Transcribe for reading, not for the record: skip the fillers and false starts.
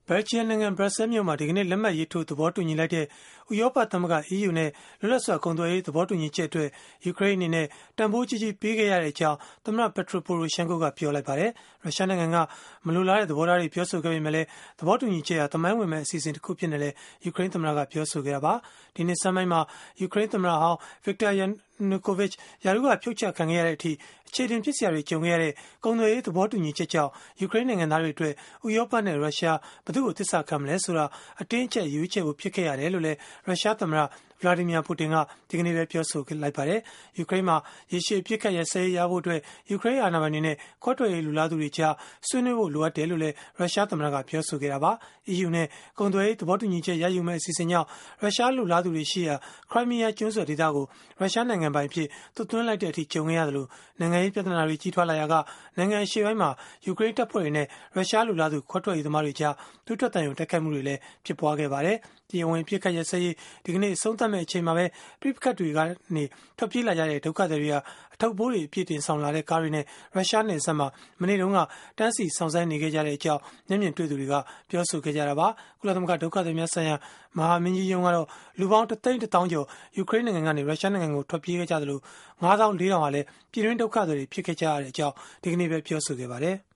ဘယ်လ်ဂျီယံနိုင်ငံဘရပ်ဆဲမြို့မှာဒီကနေ့လက်မှတ်ရေးထိုးသဘောတူညီလိုက်တဲ့ဥရောပသမဂ္ဂ EU နဲ့လွတ်လပ်စွာကုန်သွယ်ရေးသဘောတူညီချက်အတွက်ယူကရိန်းအနေနဲ့တန်ဖိုးကြီးကြီးပေးခဲ့ရတဲ့အကြောင်းသမ္မတ Petro Poroshenko ကပြောလိုက်ပါတယ်။ရုရှားနိုင်ငံကမလိုလားတဲ့သဘောထားတွေပြောဆိုခဲ့ပေမဲ့လည်းသဘောတူညီချက်ဟာသမိုင်းဝင်မဲ့အစီအစဉ်တစ်ခုဖြစ်နေလေယူကရိန်းသမ္မတကပြောဆိုခဲ့တာပါ။ဒီနေ့စမ်းပိုင်းမှာယူကရိန်းသမ္မတဟောင်း Viktor Yanukovych ရာထူးကဖြုတ်ချခံခဲ့ရတဲ့အထိအခြေတင်ဖြစ်စရာတွေကြုံခဲ့ရတဲ့ကုန်သွယ်ရေးသဘောတူညီချက်ကြောင့်ယူကရိန်းနိုင်ငံသားတွေအတွက်ဥရောပနဲ့ရုရှားဘယ်သူ့ကိုသစ္စာခံမလဲဆိုတာအတင်းအကျပ်ရွေးချယ်ဖို့ဖြစ်ခဲ့ရတယ်လို့လည်းရုရှားသမ္မတဗလာဒီမီယာပူတင်ကဒီကနေ့ပဲပြောဆိုလိုက်ပါတယ်။ယူကရိန်းမှာရေရှည်ပြစ်ခတ်ရစဲရဖို့အတွက်ယူကရိန်းအာဏာပိုင်တွေနဲ့ခွဲထွက်ရေးလူလားသူတွေကြားဆွေးနွေးဖို့လိုအပ်တယ်လို့လည်းရုရှားသမ္မတကပြောဆိုခဲ့တာပါ။ EU နဲ့ကုန်သွယ်ရေးသဘောတူညီချက်ရယူမဲ့အစီအစဉ်ကြောင့်ရုရှားလူလားသူတွေရှိရာခရိုင်းမီးယားကျွန်းဆွယ်ဒေသကိုရုရှားနိုင်ငံပိုင်ဖြစ်သွတ်သွင်းလိုက်တဲ့အထိကြုံခဲ့ရတယ်လို့နိုင်ငံရေးပြဿနာတွေကြီးထွားလာရာကနိုင်ငံအရှေ့ပိုင်းမှာယူကရိန်းတပ်ဖွဲ့တွေနဲ့ရုရှားလူလားသူခွဲထွက်ရေးသမားတွေကြားသွေးထွက်တန်ရုံတိုက်ခိုက်မှုတွေလည်းဖြစ်ပွားခဲ့ပါတယ်။တရားဝင်ပြစ်ခတ်ရစဲရေးဒီကနေ့အဆုံးသတ်မဲ့အချိန်မှာပဲပြစ်ခတ်တွေကနေထွက်ပြေးလာကြတဲ့ဒုက္ခသည်တွေဟာအထောက်ပိုးတွေအပြည့်တင်ဆောင်လာတဲ့ကားတွေနဲ့ရုရှားနယ်စပ်မှာမနေ့တုန်းကတန်းစီဆောင်ဆိုင်နေခဲ့ကြတဲ့အကြောင်းမျက်မြင်တွေ့သူတွေကပြောဆိုခဲ့ကြတာပါ။ကုလသမဂ္ဂဒုက္ခသည်များဆိုင်ရာမဟာမင်းကြီးရုံးကတော့လူပေါင်း1,100,000 ကျော်ယူကရိန်းနိုင်ငံကနေရုရှားနိုင်ငံကိုထွက်ပြေးခဲ့ကြသလို94,000ဟာလည်းပြည်တွင်းဒုက္ခသည်တွေဖြစ်ခဲ့ကြရတဲ့အကြောင်းဒီကနေ့ပဲပြောဆိုခဲ့ပါတယ်။